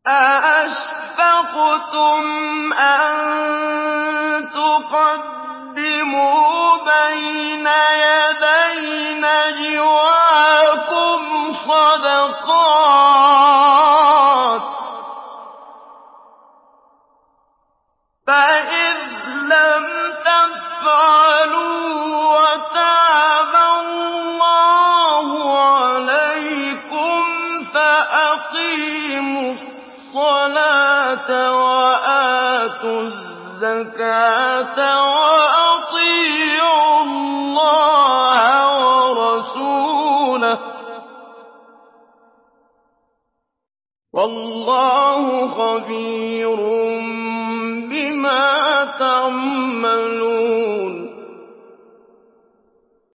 أَأَشْفَقْتُمْ أَن تُقَدِّمُوا بَيْنَ يَدَيْ نَجْوَاكُمْ صَدَقَاتٍ ۚ فَإِذْ لَمْ تَفْعَلُوا وَتَابَ اللَّهُ عَلَيْكُمْ فَأَقِيمُوا الصَّلَاةَ وَآتُوا الزَّكَاةَ وَأَطِيعُوا اللَّهَ وَرَسُولَهُ ۚ وَاللَّهُ خَبِيرٌ